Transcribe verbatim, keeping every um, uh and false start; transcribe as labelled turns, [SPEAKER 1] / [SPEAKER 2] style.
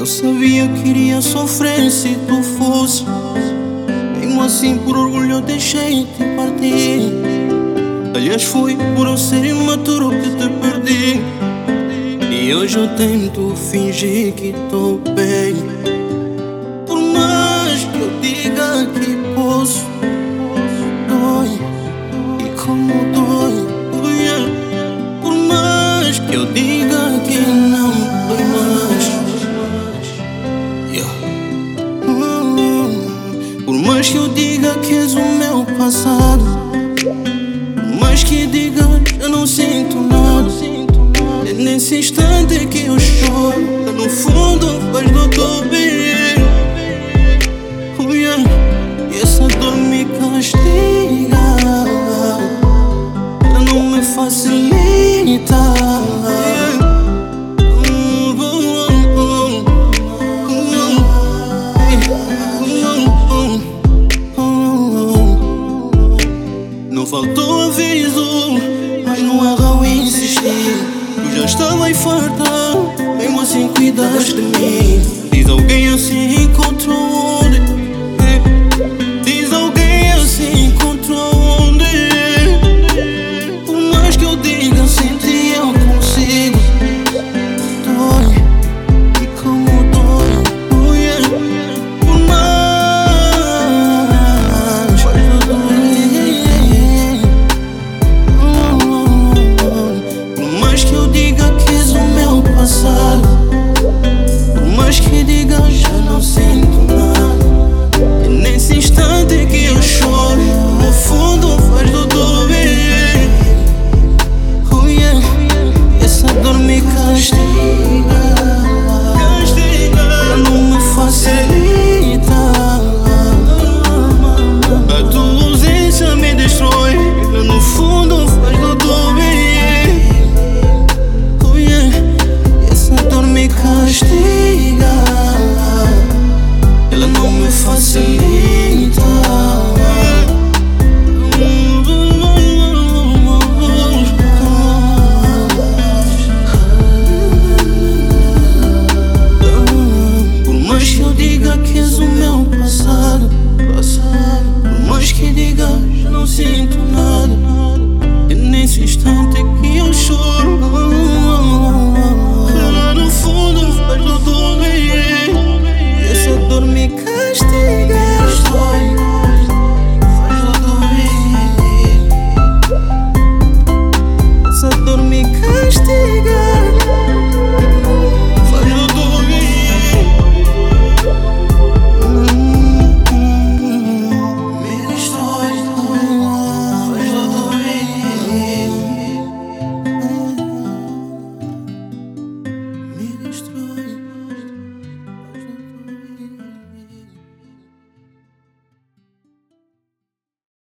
[SPEAKER 1] Eu sabia que iria sofrer se tu fosse. Mesmo assim por orgulho eu deixei-te partir. Aliás foi por eu ser imaturo que te perdi. E hoje eu tento fingir que tô bem. Por mais que eu diga que posso, dói, e como dói, oh yeah. Por mais que eu diga que não dói mais, yeah. hum, Por mais que eu diga que és o meu passado, por mais que diga eu não sinto nada, é nesse instante que eu choro, lá no fundo faz doutor bem, oh yeah. E essa dor me castiga, ela não me facilita, yeah. Não faltou aviso, mas não erra o insistir. Tu já estava aí farta, mesmo assim cuidas de mim. Diz alguém assim encontrou